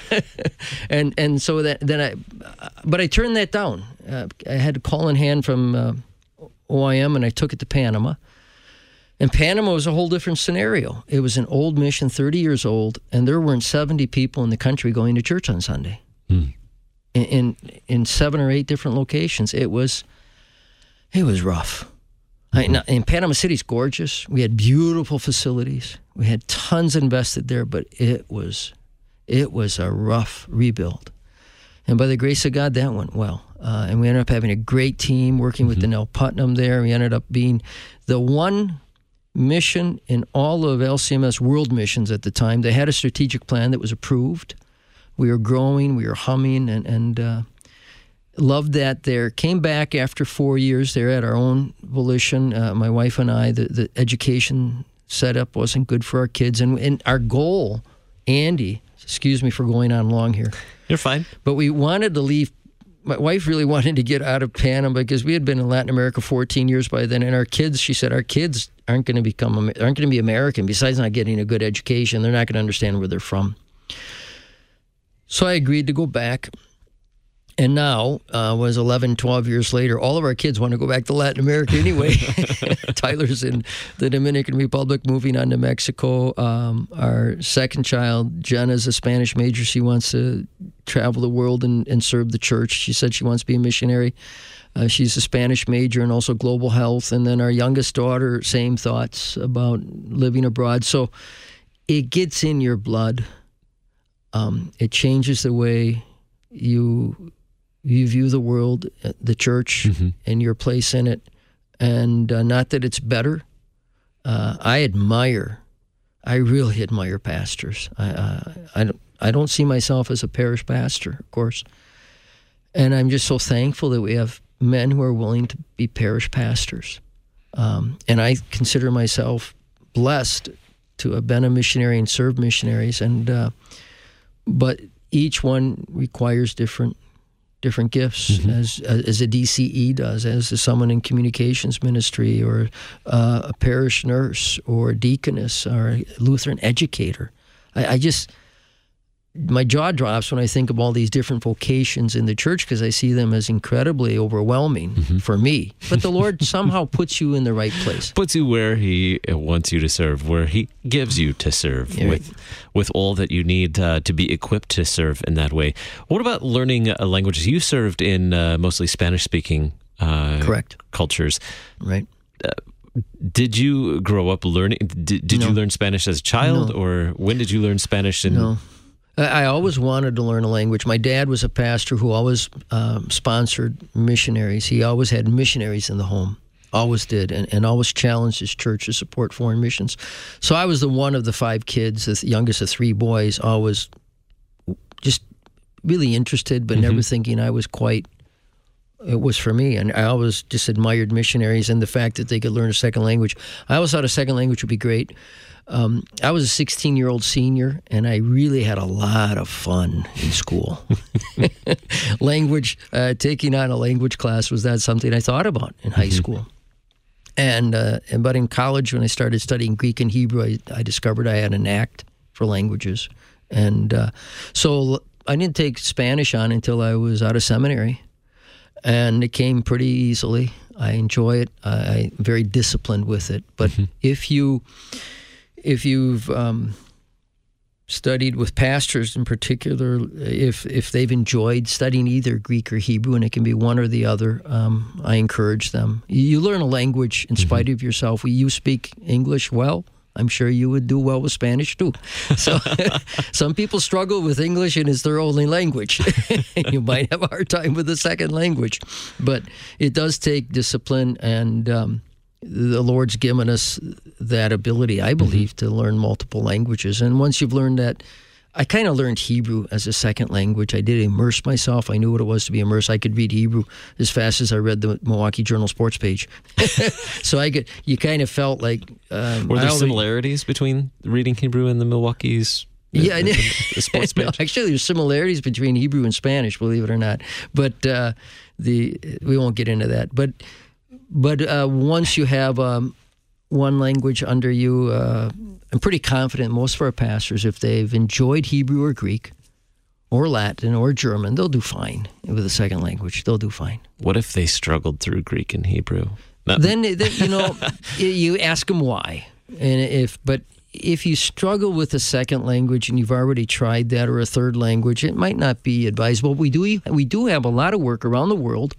and and so that then I, but I turned that down. Uh, I had a call in hand from uh, O I M, and I took it to Panama. And Panama was a whole different scenario. It was an old mission, thirty years old, and there weren't seventy people in the country going to church on Sunday. Mm. In, in in seven or eight different locations. It was it was rough. Mm-hmm. I, and Panama City's gorgeous. We had beautiful facilities. We had tons invested there, but it was it was a rough rebuild. And by the grace of God, that went well. Uh, and we ended up having a great team working mm-hmm. with the Nell Putnam there. We ended up being the one mission in all of L C M S world missions at the time. They had a strategic plan that was approved. We were growing, we were humming, and, and uh, loved that there. Came back after four years there at our own volition. Uh, my wife and I, the, the education setup wasn't good for our kids. And, and our goal, Andy, excuse me for going on long here. You're fine. But we wanted to leave. My wife really wanted to get out of Panama because we had been in Latin America fourteen years by then, and our kids, she said, our kids aren't going to become, aren't going to be American. Besides not getting a good education, they're not going to understand where they're from. So I agreed to go back, and now, uh, was eleven, twelve years later, all of our kids want to go back to Latin America anyway. Tyler's in the Dominican Republic, moving on to Mexico. Um, our second child, Jenna's a Spanish major. She wants to travel the world and, and serve the church. She said she wants to be a missionary. Uh, she's a Spanish major and also global health. And then our youngest daughter, same thoughts about living abroad. So it gets in your blood. Um, it changes the way you you view the world, the church, mm-hmm. and your place in it. And uh, not that it's better. Uh, I admire, I really admire pastors. I, uh, I, don't, I don't see myself as a parish pastor, of course. And I'm just so thankful that we have men who are willing to be parish pastors. Um, and I consider myself blessed to have been a missionary and served missionaries. And uh, but each one requires different different gifts, mm-hmm. as as a D C E does, as someone in communications ministry, or uh, a parish nurse, or a deaconess, or a Lutheran educator. I, I just my jaw drops when I think of all these different vocations in the church because I see them as incredibly overwhelming mm-hmm. for me. But the Lord somehow puts you in the right place. Puts you where He wants you to serve, where He gives you to serve yeah, with right. with all that you need uh, to be equipped to serve in that way. What about learning uh, languages? You served in uh, mostly Spanish-speaking uh, correct cultures. Right. Uh, Did you grow up learning? Did, did no. you learn Spanish as a child, no. or when did you learn Spanish? In- no, I always wanted to learn a language. My dad was a pastor who always um, sponsored missionaries. He always had missionaries in the home, always did, and, and always challenged his church to support foreign missions. So I was the one of the five kids, the youngest of three boys, always just really interested, but mm-hmm. never thinking I was quite. It was for me, and I always just admired missionaries and the fact that they could learn a second language. I always thought a second language would be great. Um, I was a sixteen-year-old senior, and I really had a lot of fun in school. language, uh, taking on a language class was not something I thought about in high mm-hmm. school. And, uh, and but in college, when I started studying Greek and Hebrew, I, I discovered I had a knack for languages. And uh, so I didn't take Spanish on until I was out of seminary. And it came pretty easily. I enjoy it. I'm very disciplined with it. But mm-hmm. if you, if you've um, studied with pastors in particular, if if they've enjoyed studying either Greek or Hebrew, and it can be one or the other, um, I encourage them. You learn a language in spite mm-hmm. of yourself. You speak English well. I'm sure you would do well with Spanish, too. So some people struggle with English, and it's their only language. You might have a hard time with the second language. But it does take discipline, and um, the Lord's given us that ability, I believe, mm-hmm. to learn multiple languages. And once you've learned that, I kind of learned Hebrew as a second language. I did immerse myself. I knew what it was to be immersed. I could read Hebrew as fast as I read the Milwaukee Journal sports page. So I could. You kind of felt like. Um, Were there already, similarities between reading Hebrew and the Milwaukee's? The, yeah, the, the sports page. No, actually, there's similarities between Hebrew and Spanish. Believe it or not, but uh, the we won't get into that. But but uh, once you have um, one language under you. Uh, I'm pretty confident most of our pastors, if they've enjoyed Hebrew or Greek or Latin or German, they'll do fine with a second language. They'll do fine. What if they struggled through Greek and Hebrew? Not- then, then, you know, you ask them why. And if, but if you struggle with a second language and you've already tried that, or a third language, it might not be advisable. We do, we do have a lot of work around the world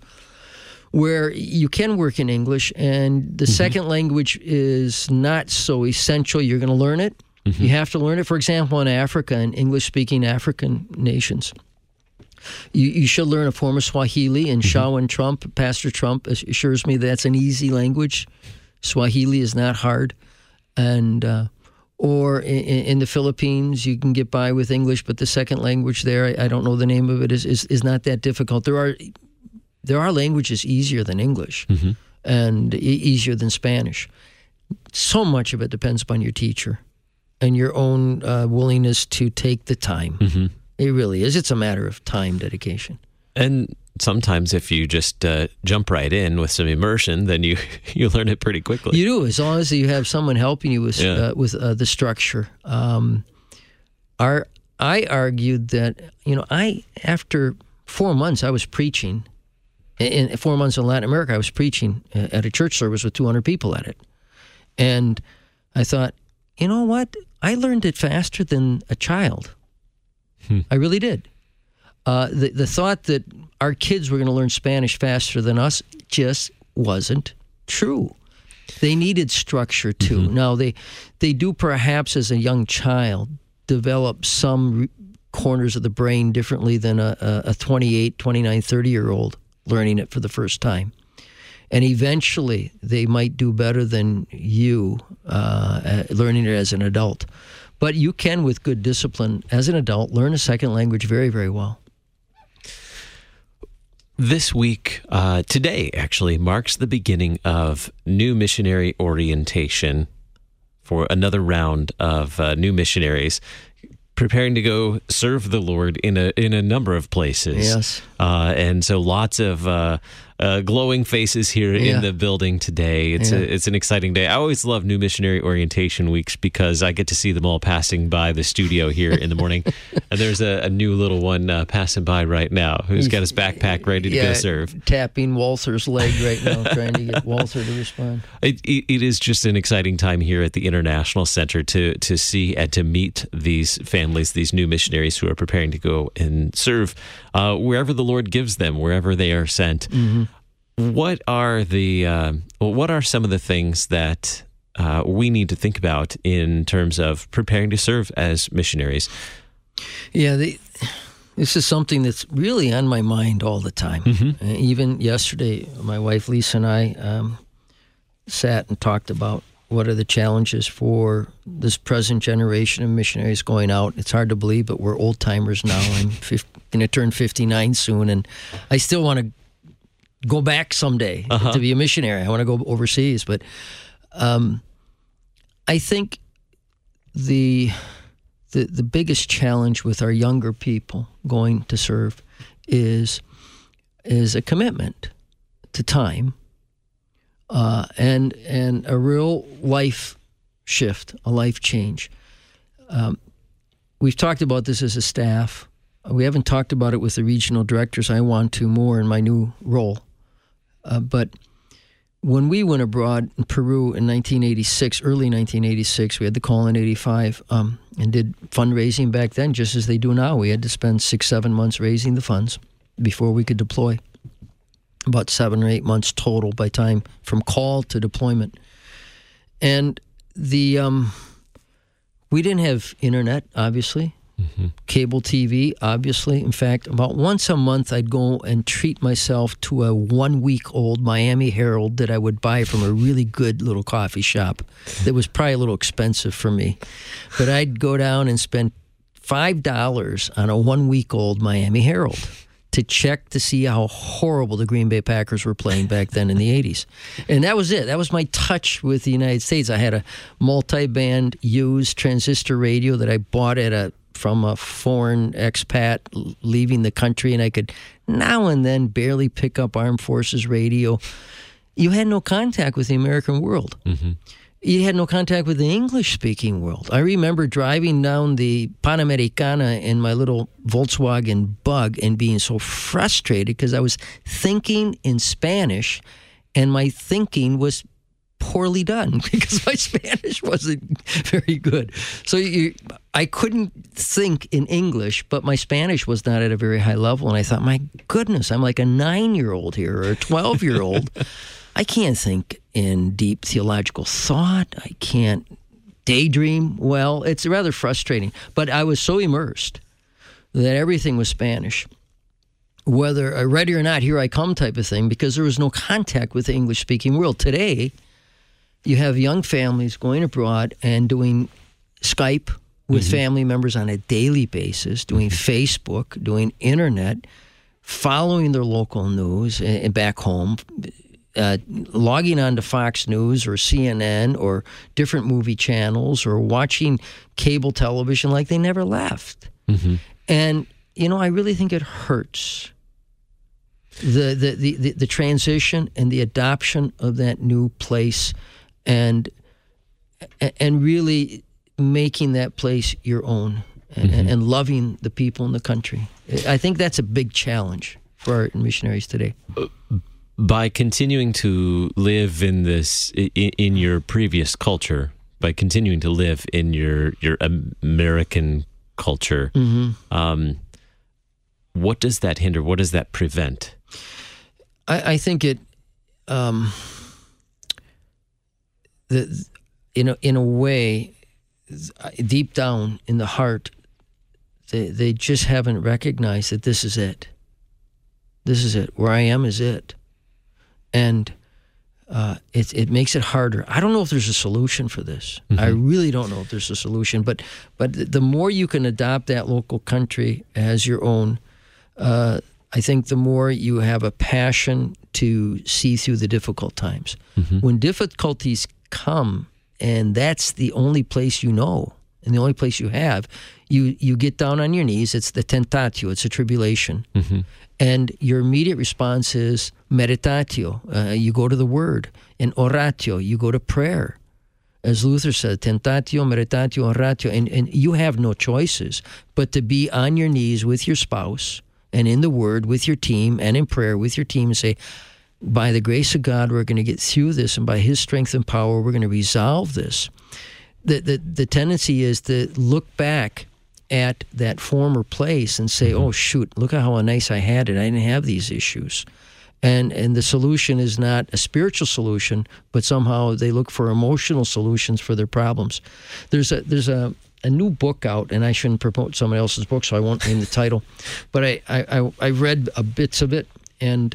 where you can work in English, and the mm-hmm. second language is not so essential. You're going to learn it. Mm-hmm. You have to learn it. For example, in Africa, in English-speaking African nations, you, you should learn a form of Swahili, and mm-hmm. Shawan Trump, Pastor Trump, assures me that's an easy language. Swahili is not hard. And uh, or in, in the Philippines, you can get by with English, but the second language there, I, I don't know the name of it, is, is, is not that difficult. There are... There are languages easier than English mm-hmm. and e- easier than Spanish. So much of it depends upon your teacher and your own uh, willingness to take the time. Mm-hmm. It really is. It's a matter of time dedication. And sometimes if you just uh, jump right in with some immersion, then you, you learn it pretty quickly. You do, as long as you have someone helping you with, yeah. uh, with uh, the structure. Um, our, I argued that, you know, I after four months I was preaching. In four months in Latin America, I was preaching at a church service with two hundred people at it. And I thought, you know what? I learned it faster than a child. Hmm. I really did. Uh, the, the thought that our kids were going to learn Spanish faster than us just wasn't true. They needed structure, too. Mm-hmm. Now, they, they do perhaps as a young child develop some re- corners of the brain differently than a, a twenty-eight, twenty-nine, thirty-year-old. Learning it for the first time. And eventually they might do better than you uh, learning it as an adult. But you can, with good discipline, as an adult, learn a second language very, very well. This week, uh, today actually, marks the beginning of new missionary orientation for another round of uh, new missionaries preparing to go serve the Lord in a in a number of places. Yes. Uh, and so lots of uh, uh, glowing faces here Yeah. in the building today. It's Yeah. a, it's an exciting day. I always love New Missionary Orientation Weeks because I get to see them all passing by the studio here in the morning. And there's a, a new little one uh, passing by right now who's got his backpack ready to yeah, go serve. Tapping Walther's leg right now, trying to get Walther to respond. It, it, it is just an exciting time here at the International Center to to see and to meet these families, these new missionaries who are preparing to go and serve uh, wherever the Lord gives them, wherever they are sent. Mm-hmm. What are the uh, what are some of the things that uh, we need to think about in terms of preparing to serve as missionaries? Yeah, the, this is something that's really on my mind all the time. Mm-hmm. Uh, even yesterday, my wife Lisa and I um, sat and talked about what are the challenges for this present generation of missionaries going out. It's hard to believe, but we're old timers now. I'm going to turn fifty-nine soon, and I still want to go back someday uh-huh. to be a missionary. I want to go overseas, but um, I think the, the the biggest challenge with our younger people going to serve is is a commitment to time uh, and and a real life shift, a life change. Um, we've talked about this as a staff. We haven't talked about it with the regional directors. I want to more in my new role. Uh, but when we went abroad in Peru in nineteen eighty-six, early nineteen eighty-six, we had the call in eighty-five um, and did fundraising back then, just as they do now. We had to spend six, seven months raising the funds before we could deploy. About seven or eight months total by time from call to deployment. And the um, we didn't have internet, obviously. Mm-hmm. Cable T V, obviously. In fact, about once a month, I'd go and treat myself to a one-week-old Miami Herald that I would buy from a really good little coffee shop that was probably a little expensive for me. But I'd go down and spend five dollars on a one-week-old Miami Herald to check to see how horrible the Green Bay Packers were playing back then in the eighties. And that was it. That was my touch with the United States. I had a multi-band used transistor radio that I bought at a from a foreign expat leaving the country, and I could now and then barely pick up Armed Forces radio. You had no contact with the American world. Mm-hmm. You had no contact with the English-speaking world. I remember driving down the Panamericana in my little Volkswagen Bug and being so frustrated because I was thinking in Spanish, and my thinking was poorly done because my Spanish wasn't very good. So you, I couldn't think in English, but my Spanish was not at a very high level. And I thought, my goodness, I'm like a nine-year-old here or a twelve-year-old. I can't think in deep theological thought. I can't daydream well. It's rather frustrating. But I was so immersed that everything was Spanish. Whether I ready or not, here I come type of thing, because there was no contact with the English-speaking world. Today, you have young families going abroad and doing Skype with mm-hmm. family members on a daily basis, doing mm-hmm. Facebook, doing internet, following their local news and back home, uh, logging on to Fox News or C N N or different movie channels or watching cable television like they never left. Mm-hmm. And, you know, I really think it hurts the, the, the, the, the transition and the adoption of that new place and and really making that place your own and, mm-hmm. and loving the people in the country. I think that's a big challenge for our missionaries today. By continuing to live in this, in, in your previous culture, by continuing to live in your, your American culture, mm-hmm. um, what does that hinder? What does that prevent? I, I think it... Um, The, in a, in a way, deep down in the heart, they they just haven't recognized that this is it. This is it. Where I am is it, and uh, it it makes it harder. I don't know if there's a solution for this. Mm-hmm. I really don't know if there's a solution. But but the more you can adopt that local country as your own, uh, I think the more you have a passion to see through the difficult times. Mm-hmm. When difficulties come, and that's the only place you know, and the only place you have, You you get down on your knees. It's the tentatio. It's a tribulation. Mm-hmm. And your immediate response is meditatio. Uh, you go to the Word. And oratio, you go to prayer. As Luther said, tentatio, meditatio, oratio. And, and you have no choices but to be on your knees with your spouse and in the Word with your team and in prayer with your team and say, by the grace of God, we're going to get through this, and by His strength and power, we're going to resolve this. The, the, the tendency is to look back at that former place and say, mm-hmm. oh, shoot, look at how nice I had it. I didn't have these issues. And and the solution is not a spiritual solution, but somehow they look for emotional solutions for their problems. There's a there's a, a new book out, and I shouldn't promote somebody else's book, so I won't name the title. But I, I, I read a bits of it and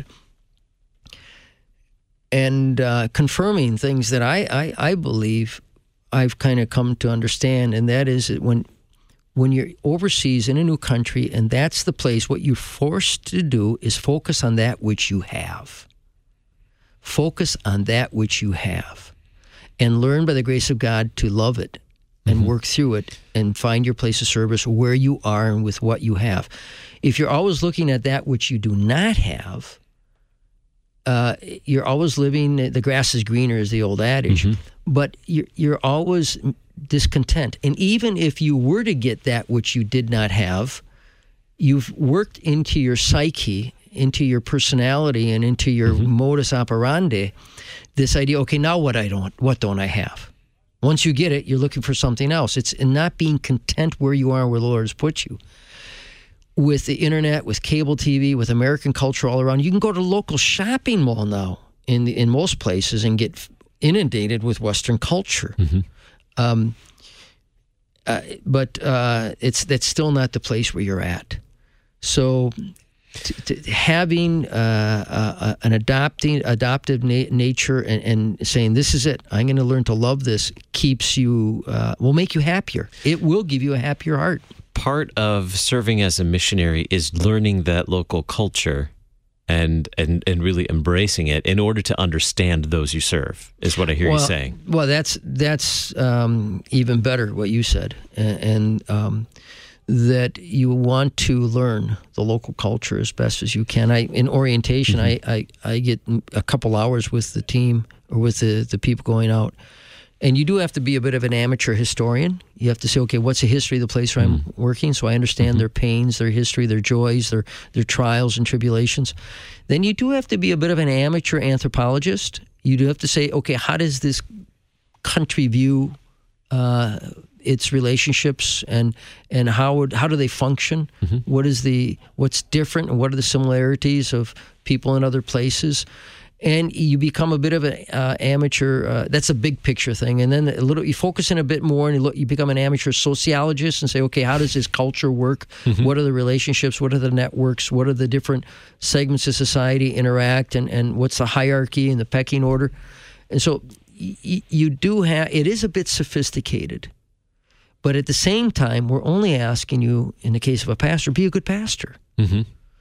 and uh, confirming things that I, I, I believe I've kind of come to understand, and that is that when When you're overseas in a new country, and that's the place, what you're forced to do is focus on that which you have. Focus on that which you have. And learn by the grace of God to love it and mm-hmm. work through it and find your place of service where you are and with what you have. If you're always looking at that which you do not have, uh, you're always living, the grass is greener is the old adage, mm-hmm. but you're, you're always discontent. And even if you were to get that which you did not have, you've worked into your psyche, into your personality, and into your mm-hmm. modus operandi this idea, okay, now what I don't what don't I have? Once you get it, you're looking for something else. It's in not being content where you are, where the Lord has put you. With the internet, with cable T V, with American culture all around, you can go to the local shopping mall now in the, in most places and get inundated with Western culture. Mm-hmm. Um, uh, but uh, it's that's still not the place where you're at. So, t- t- having uh, uh, an adopting adoptive na- nature and, and saying this is it, I'm going to learn to love this, keeps you uh, will make you happier. It will give you a happier heart. Part of serving as a missionary is learning that local culture and and and really embracing it in order to understand those you serve, is what I hear well, you saying. Well, that's that's um, even better what you said, and, and um, that you want to learn the local culture as best as you can. I in orientation, mm-hmm. I, I I get a couple hours with the team or with the the people going out. And you do have to be a bit of an amateur historian. You have to say, okay, what's the history of the place where mm-hmm. I'm working, so I understand mm-hmm. their pains, their history, their joys, their their trials and tribulations. Then you do have to be a bit of an amateur anthropologist. You do have to say, okay, how does this country view uh, its relationships, and and how would, how do they function? Mm-hmm. What is the what's different, and what are the similarities of people in other places? And you become a bit of an uh, amateur. Uh, that's a big picture thing, and then a little you focus in a bit more, and you, look, you become an amateur sociologist and say, okay, how does this culture work? Mm-hmm. What are the relationships? What are the networks? What are the different segments of society interact? And, and what's the hierarchy and the pecking order? And so y- you do have. It is a bit sophisticated, but at the same time, we're only asking you, in the case of a pastor, be a good pastor. Mm-hmm.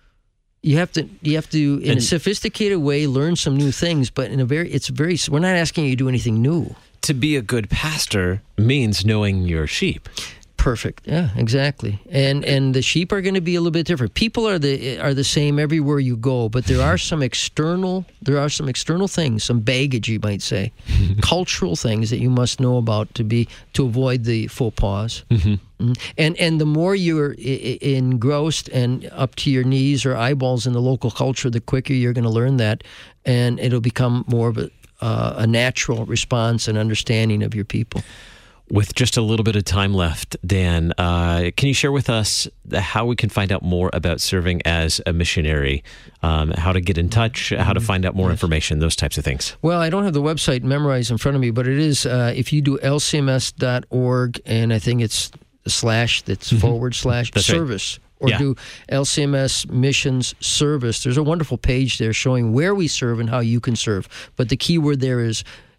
You have to, you have to, in and, a sophisticated way, learn some new things. But in a very, it's very. We're not asking you to do anything new. To be a good pastor means knowing your sheep. Perfect. Yeah, exactly. And and the sheep are going to be a little bit different. People are the are the same everywhere you go, but there are some external there are some external things, some baggage you might say, cultural things that you must know about to be to avoid the faux pas. Mm-hmm. And and the more you're engrossed and up to your knees or eyeballs in the local culture, the quicker you're going to learn that, and it'll become more of a, uh, a natural response and understanding of your people. With just a little bit of time left, Dan, uh, can you share with us how we can find out more about serving as a missionary, um, how to get in touch, how to find out more yes. information, those types of things? Well, I don't have the website memorized in front of me, but it is, uh, if you do L C M S dot org, and I think it's a slash that's mm-hmm. forward slash that's service. Right. Or yeah. do L C M S Missions Service. There's a wonderful page there showing where we serve and how you can serve. But the key word there is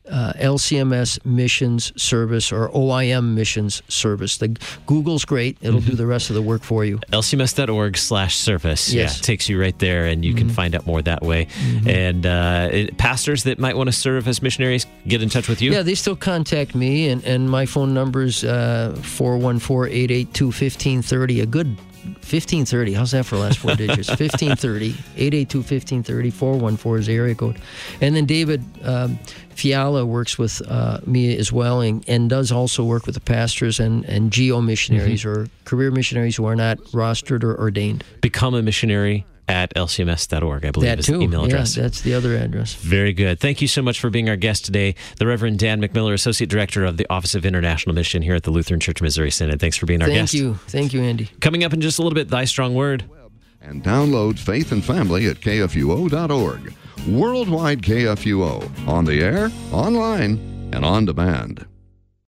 uh, L C M S Missions Service or O I M Missions Service. The Google's great. It'll mm-hmm. do the rest of the work for you. L C M S dot org slash service. Yes. Yeah, takes you right there, and you mm-hmm. can find out more that way. Mm-hmm. And uh, it, pastors that might want to serve as missionaries, get in touch with you? Yeah, they still contact me, and, and my phone number's uh, four one four, eight eight two, one five three zero. A good fifteen thirty. How's that for the last four digits? fifteen thirty, eight eight two, one five three zero, four one four is the area code. And then David um, Fiala works with uh, me as well, and, and does also work with the pastors and, and geo missionaries mm-hmm. or career missionaries who are not rostered or ordained. Become a missionary at L C M S dot org, I believe that is too. the email address. Yeah, that's the other address. Very good. Thank you so much for being our guest today, the Reverend Dan McMiller, Associate Director of the Office of International Mission here at the Lutheran Church Missouri Synod. Thanks for being our Thank guest. Thank you. Thank you, Andy. Coming up in just a little bit, Thy Strong Word. And download Faith and Family at K F U O dot org. Worldwide K F U O. On the air, online, and on demand.